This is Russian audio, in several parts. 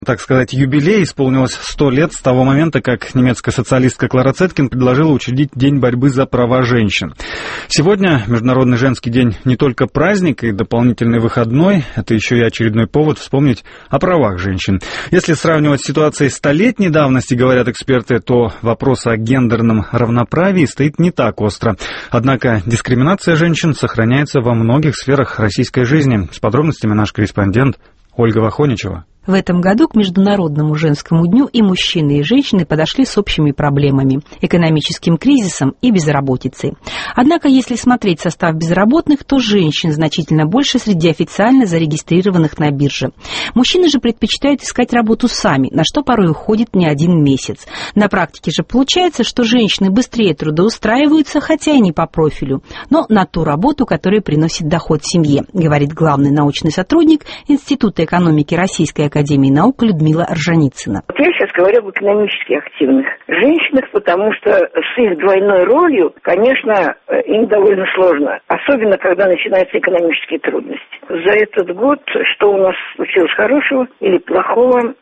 Так сказать, юбилей, исполнилось 100 лет с того момента, как немецкая социалистка Клара Цеткин предложила учредить День борьбы за права женщин. Сегодня Международный женский день не только праздник и дополнительный выходной, это еще и очередной повод вспомнить о правах женщин. Если сравнивать с ситуацией столетней давности, говорят эксперты, то вопрос о гендерном равноправии стоит не так остро. Однако дискриминация женщин сохраняется во многих сферах российской жизни. С подробностями наш корреспондент Ольга Вахоничева. В этом году к Международному женскому дню и мужчины, и женщины подошли с общими проблемами – экономическим кризисом и безработицей. Однако, если смотреть состав безработных, то женщин значительно больше среди официально зарегистрированных на бирже. Мужчины же предпочитают искать работу сами, на что порой уходит не один месяц. На практике же получается, что женщины быстрее трудоустраиваются, хотя и не по профилю, но на ту работу, которая приносит доход семье, говорит главный научный сотрудник Института экономики Российской Академии наук Людмила Ржаницына. Я сейчас говорю об экономически активных женщинах, потому что с их двойной ролью, конечно, им довольно сложно, особенно когда начинаются экономические трудности. За этот год что у нас случилось хорошего или плохого?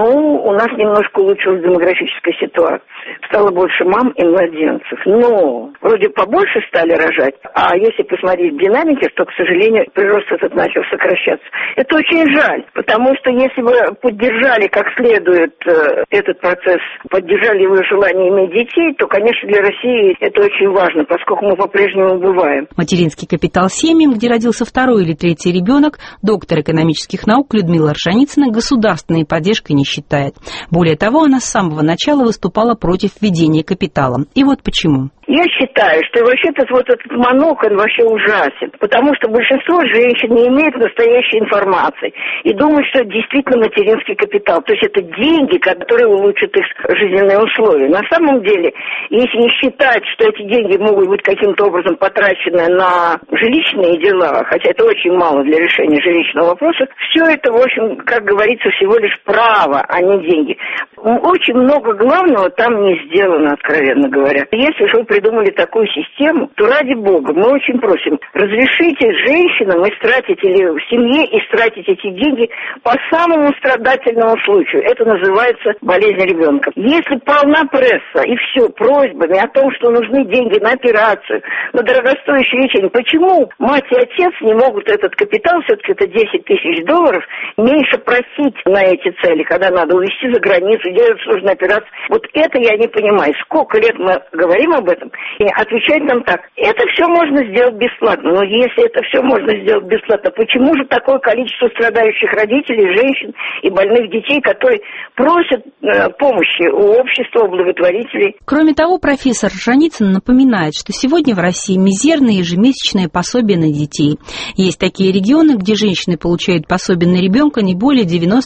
У нас немножко улучшилась демографическая ситуация. Стало больше мам и младенцев. Но вроде побольше стали рожать, а если посмотреть динамики, то, к сожалению, прирост этот начал сокращаться. Это очень жаль, потому что если бы поддержали как следует этот процесс, поддержали его желание иметь детей, то, конечно, для России это очень важно, поскольку мы по-прежнему убываем. Материнский капитал семьям, где родился второй или третий ребенок, доктор экономических наук Людмила Ржаницына государственной поддержкой не считает. Более того, она с самого начала выступала против введения капитала. И вот почему. Я считаю, что вообще-то этот монок, он вообще ужасен, потому что большинство женщин не имеет настоящей информации и думают, что это действительно материнский капитал, то есть это деньги, которые улучшат их жизненные условия. На самом деле, если не считать, что эти деньги могут быть каким-то образом потрачены на жилищные дела, хотя это очень мало для решения жилищного вопроса, все это, в общем, как говорится, всего лишь право, а не деньги. Очень много главного там не сделано, откровенно говоря. Если же вы придумали такую систему, то ради бога, мы очень просим, разрешите женщинам истратить или в семье истратить эти деньги по самому страдательному случаю. Это называется болезнь ребенка. Если полна пресса и все просьбами о том, что нужны деньги на операцию, на дорогостоящее лечение, почему мать и отец не могут этот капитал, все-таки это $10 тысяч, меньше просить на эти цели, когда надо увезти за границу, делать сложную операцию. Вот это я не понимаю. Сколько лет мы говорим об этом, и отвечать нам так: это все можно сделать бесплатно. Но если это все можно сделать бесплатно, почему же такое количество страдающих родителей, женщин и больных детей, которые просят помощи у общества, у благотворителей? Кроме того, профессор Ржаницына напоминает, что сегодня в России мизерные ежемесячные пособия на детей. Есть такие регионы, где женщины получают пособие на ребенка не более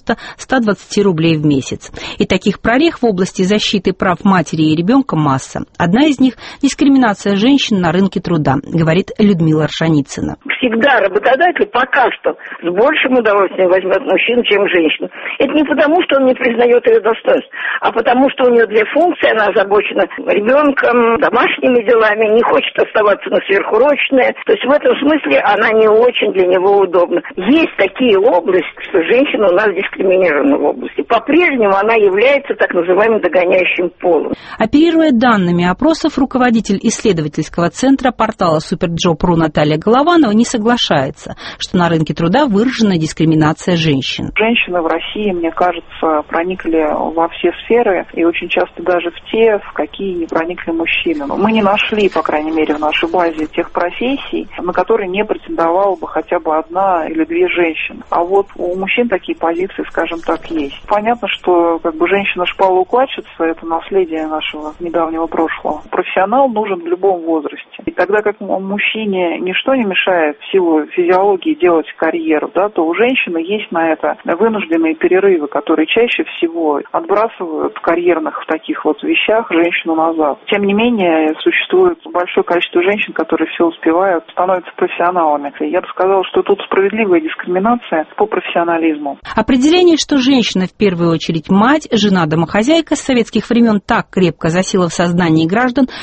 90-120 рублей в месяц. И таких прорех в области защиты прав матери и ребенка масса. Одна из них – дискриминация женщин на рынке труда, говорит Людмила Ржаницына. Всегда работодатель пока что с большим удовольствием возьмет мужчину, чем женщину. Это не потому, что он не признает ее достоинств, а потому, что у нее для функции она озабочена ребенком, домашними делами, не хочет оставаться на сверхурочное. То есть в этом смысле она не очень для него удобна. Есть такие области, что женщина у нас дискриминирована в области. По-прежнему она является так называемым догоняющим полом. Оперируя данными опросов, руководитель исследовательского центра портала Superjob.ru Наталья Голованова не соглашается, что на рынке труда выражена дискриминация женщин. Женщины в России, мне кажется, проникли во все сферы и очень часто даже в те, в какие не проникли мужчины. Мы не нашли, по крайней мере, в нашей базе тех профессий, на которые не претендовала бы хотя бы одна или две женщины. А вот у мужчин такие позиции, скажем так, есть. Понятно, что женщина-шпалоукладчица – это наследие нашего недавнего прошлого. Профессионал нужен в любом возрасте. И тогда как мужчине ничто не мешает в силу физиологии делать карьеру, то у женщины есть на это вынужденные перерывы, которые чаще всего отбрасывают в карьерных таких вещах женщину назад. Тем не менее, существует большое количество женщин, которые все успевают, становятся профессионалами. Я бы сказала, что тут справедливая дискриминация по профессионализму. Определение, что женщина в первую очередь мать, жена, домохозяйка с советских времен так крепко засела в сознании граждан,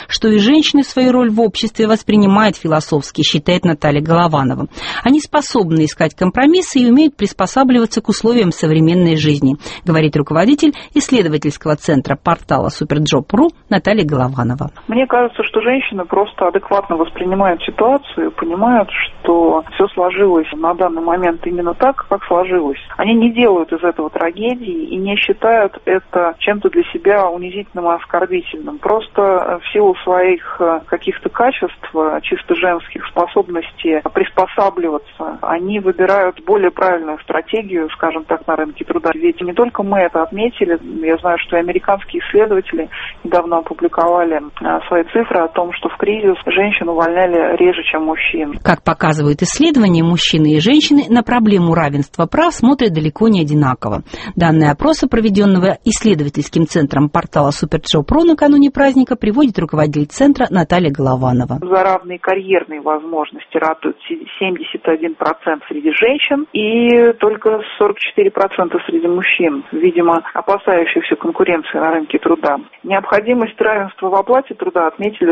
что и женщины свою роль в обществе воспринимают философски, считает Наталья Голованова. Они способны искать компромиссы и умеют приспосабливаться к условиям современной жизни, говорит руководитель исследовательского центра портала Superjob.ru Наталья Голованова. Мне кажется, что женщины просто адекватно воспринимают ситуацию, понимают, что все сложилось на данный момент именно так, как сложилось. Они не делают из этого трагедии и не считают это чем-то для себя унизительным и оскорбительным. Просто в силу своих каких-то качеств, чисто женских способностей приспосабливаться, они выбирают более правильную стратегию, скажем так, на рынке труда. Ведь не только мы это отметили, я знаю, что и американские исследователи недавно опубликовали свои цифры о том, что в кризис женщин увольняли реже, чем мужчин. Как показывают исследования, мужчины и женщины на проблему равенства прав смотрят далеко не одинаково. Данные опроса, проведенного исследовательским центром портала Superjob.ru накануне праздника, приводит руководитель центра Наталья Голованова. За равные карьерные возможности ратуют 71% среди женщин и только 44% среди мужчин, видимо, опасающихся конкуренции на рынке труда. Необходимость равенства в оплате труда отметили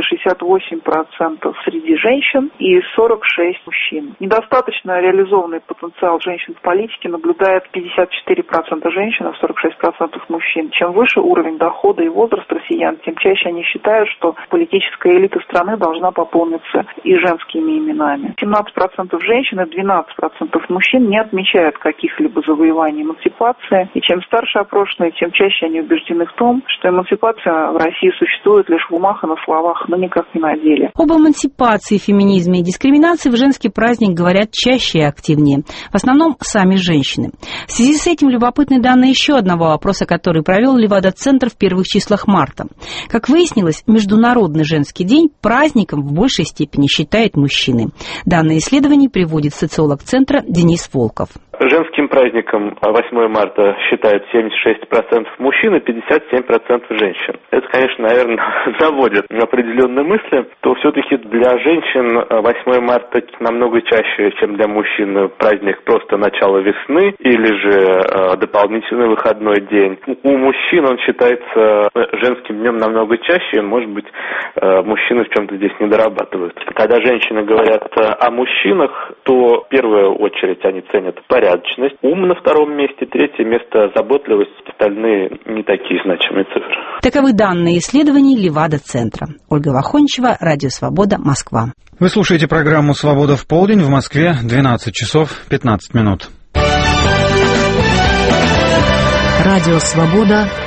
68% среди женщин и 46% мужчин. Недостаточно реализованный потенциал женщин в политике наблюдает 54% женщин, а 46% мужчин. Чем выше уровень дохода и возраст россиян, тем чаще они считают, что политическая элита страны должна пополниться и женскими именами. 17% женщин и 12% мужчин не отмечают каких-либо завоеваний эмансипации, и чем старше опрошенные, тем чаще они убеждены в том, что эмансипация в России существует лишь в умах и на словах, но никак не на деле. Об эмансипации, феминизме и дискриминации в женский праздник говорят чаще и активнее. В основном сами женщины. В связи с этим любопытны данные еще одного опроса, который провел Левада-центр в первых числах марта. Как выяснилось, Международный женский день праздником в большей степени считают мужчины. Данные исследования приводит социолог центра Денис Волков. Женским праздником 8 марта считают 76% мужчин и 57% женщин. Это, конечно, наверное, заводит определенные мысли, то все-таки для женщин 8 марта намного чаще, чем для мужчин, праздник просто начало весны или же дополнительный выходной день. У мужчин он считается женским днем намного чаще, и, может быть, мужчины в чем-то здесь не дорабатывают. Когда женщины говорят о мужчинах, то в первую очередь они ценят порядочность, ум на втором месте, третье место заботливость, остальные не такие значимые цифры. Таковы данные исследований Левада-центра. Ольга Вахончева, Радио Свобода, Москва. Вы слушаете программу «Свобода в полдень», в Москве 12 часов 15 минут. Радио Свобода,